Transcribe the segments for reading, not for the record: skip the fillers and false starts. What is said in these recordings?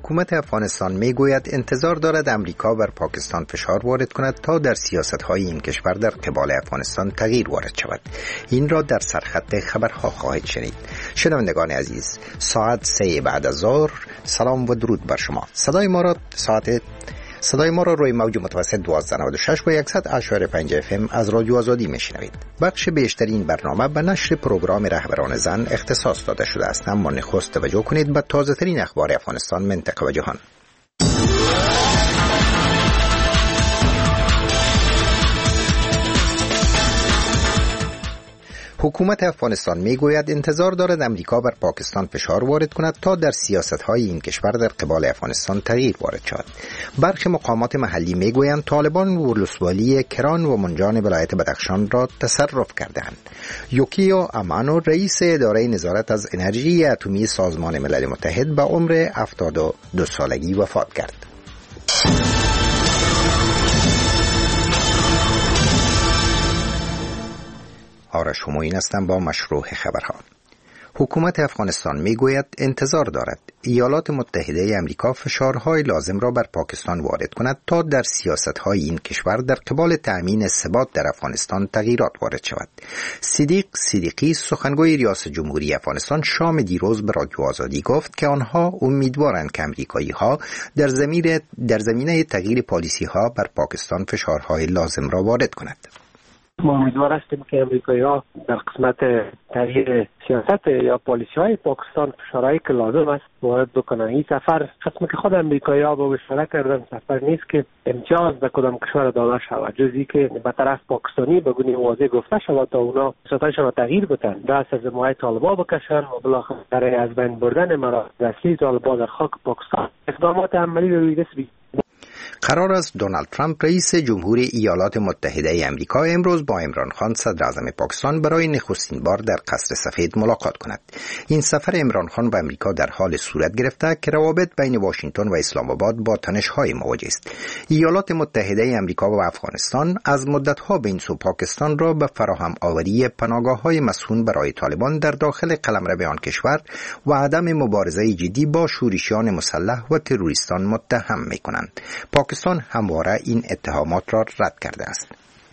حکومت افغانستان میگوید انتظار دارد امریکا بر پاکستان فشار وارد کند تا در سیاست‌های این کشور در قبال افغانستان تغییر وارد شود. این را در سرخط خبرها خواهید شنید. شنوندگان عزیز، ساعت 3 بعد از ظهر، سلام و درود بر شما. صدای ما را روی موج متوسط 1296 و 100.5 FM از رادیو آزادی میشنوید. بخش بیشتر این برنامه به نشر پروگرام رهبران زن اختصاص داده شده است، اما نخست توجه کنید به تازه ترین اخبار افغانستان، منطقه و جهان. حکومت افغانستان میگوید انتظار دارد امریکا بر پاکستان فشار وارد کند تا در سیاست‌های این کشور در قبال افغانستان تغییر وارد شود. برخی مقامات محلی میگویند طالبان ولسوالی کران و منجان ولایت بدخشان را تصرف کردند. یوکیو امانو، رئیس اداره نظارت از انرژی اتمی سازمان ملل متحد، به عمر 72 سالگی وفات کرد. آرش همایون هستم با مشروع خبرها. حکومت افغانستان میگوید انتظار دارد ایالات متحده امریکا فشارهای لازم را بر پاکستان وارد کند تا در سیاست‌های این کشور در قبال تأمین ثبات در افغانستان تغییرات وارد شود. صدیقی، سخنگوی ریاست جمهوری افغانستان، شام دیروز به رادیو آزادی گفت که آنها امیدوارند که امریکایی‌ها در زمینه تغییر پالیسی‌ها بر پاکستان فشارهای لازم را وارد کند. ما امیدوار هستیم که امریکایی‌ها در قسمت تغییر سیاست یا پالیسی‌های پاکستان فشارهایی که لازم است وارد بکنند. این سفر قسمی که خود امریکایی‌ها با اشاره کردن سفر نیست که امتیاز به کدام کشور داده شود، جزی که به طرف پاکستانی به گونه واضح گفته شود تا اونا سیاستشان را تغییر بدن، دست از حمایت طالبان بکشن و بالاخره از بین بردن مراکز اصلی طالبان در خاک پاکستان اقدامات عملی روی دست قرار است دونالد ترامپ، رئیس جمهور ایالات متحده آمریکا، امروز با عمران خان، صدر اعظم پاکستان، برای نخستین بار در قصر سفید ملاقات کند. این سفر عمران خان به آمریکا در حال صورت گرفته که روابط بین واشنگتن و اسلام آباد با تنش‌های مواجه است. ایالات متحده آمریکا و افغانستان از مدت‌ها به این سو پاکستان را به فراهم آوری پناهگاه‌های مسکون برای طالبان در داخل قلمرو آن کشور و عدم مبارزه جدی با شورشیان مسلح و تروریستان متهم می‌کنند. پاکستان همواره این اتهامات را رد کرده است.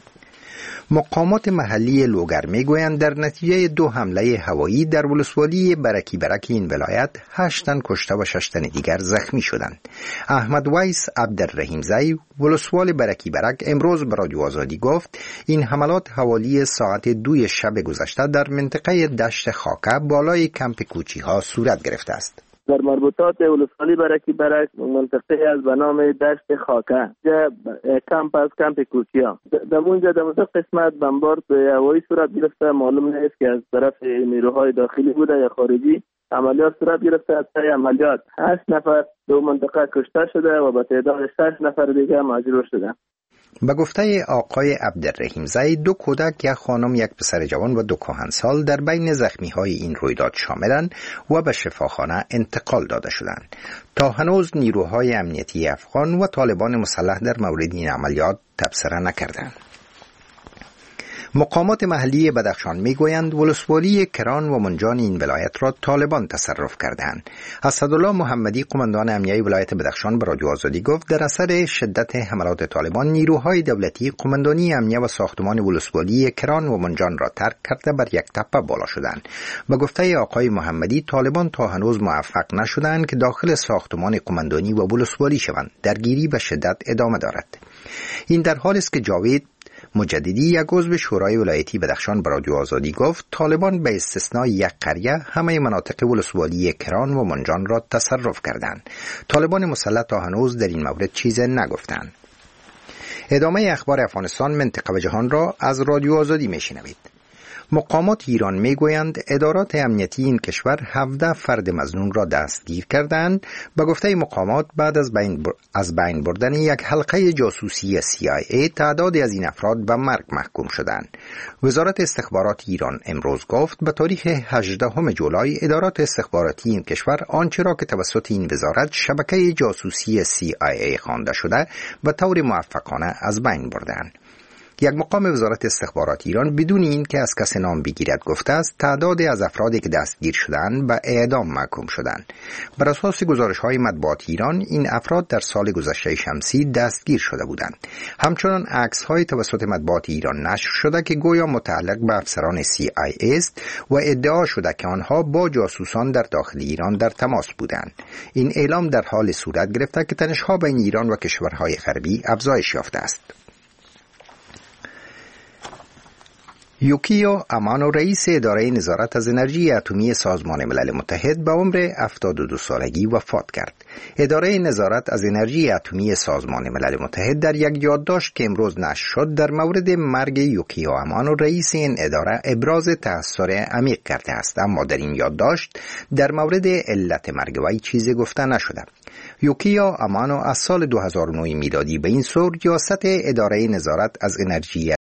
مقامات محلی لوگر میگویند در نتیجه 2 حمله هوایی در ولسوالی برکی برک این ولایت 8 تن کشته و 6 تن دیگر زخمی شدند. احمد ویس عبدالرحیمزی، ولسوال برکی برک، امروز به رادیو آزادی گفت این حملات حوالی ساعت 2 شب گذشته در منطقه دشت خاکه بالای کمپ کوچی‌ها صورت گرفته است. در مربوطات ولسوالی برکی برک منطقه از به نام دشت خاکه کمپ از کمپ کوچیا در اونجا قسمت بمبارد هوایی صورت گرفته. معلوم نیست که از طرف نیروهای داخلی بوده یا خارجی. عملیات صورت گرفته. از طی عملیات 8 نفر دو منطقه کشته شده و به تعداد 6 نفر دیگه مجروح شده. به گفته آقای عبدالرحیمزی، 2 کودک، 1 خانم، 1 پسر جوان و 2 کهنسال در بین زخمی‌های این رویداد شاملند و به شفاخانه انتقال داده شدند. تا هنوز نیروهای امنیتی افغان و طالبان مسلح در مورد این عملیات تبصره نکردند. مقامات محلی بدخشان میگویند ولسوالی کران و منجان این ولایت را طالبان تصرف کردند. اسدالله محمدی، قماندان امنیه ولایت بدخشان، به رادیو آزادی گفت در اثر شدت حملات طالبان نیروهای دولتی قماندانی امنیه و ساختمان ولسوالی کران و منجان را ترک کرده بر یک تپه بالا شدند. به گفته آقای محمدی، طالبان تا هنوز موفق نشدند که داخل ساختمان قماندانی و ولسوالی شوند. درگیری به شدت ادامه دارد. این در حالی است که جاوید مجددی، یک عضو شورای ولایتی بدخشان، به رادیو آزادی گفت طالبان به استثنای 1 قریه همه مناطق ولسوالی کران و منجان را تصرف کردند. طالبان مسلح تا هنوز در این مورد چیزی نگفتند. ادامه اخبار افغانستان، منطقه و جهان را از رادیو آزادی میشنوید. مقامات ایران میگویند ادارات امنیتی این کشور 17 فرد مظنون را دستگیر کردند. به گفته مقامات بعد از بین بردن یک حلقه جاسوسی CIA تعدادی از این افراد به مرگ محکوم شدند. وزارت استخبارات ایران امروز گفت به تاریخ 18 جولای ادارات استخباراتی این کشور آنچه را که توسط این وزارت شبکه جاسوسی CIA خوانده شده به طور موفقانه از بین بردند. یک مقام وزارت استخبارات ایران بدون این که از کس نام بگیرد گفته است تعدادی از افرادی که دستگیر شدند به اعدام محکوم شدند. بر اساس گزارش‌های مطبوعات ایران این افراد در سال گذشته شمسی دستگیر شده بودند. همچنان عکس‌های توسط مطبوعات ایران نشر شده که گویا متعلق به افسران CIA است و ادعا شده که آنها با جاسوسان در داخل ایران در تماس بودند. این اعلام در حال صورت گرفته که تنش‌ها بین ایران و کشورهای غربی افزایش یافته است. یوکیو امانو رئیس اداره نظارت از انرژی اتمی سازمان ملل متحد به عمر 72 سالگی وفات کرد. اداره نظارت از انرژی اتمی سازمان ملل متحد در یک یادداشت که امروز نشر شد در مورد مرگ یوکیو امانو رئیس این اداره ابراز تأثیر عمیق کرده است، اما در این یادداشت در مورد علت مرگ وی چیزی گفته نشده. یوکیو امانو از سال 2009 میلادی به این سو ریاست اداره نظارت از انرژی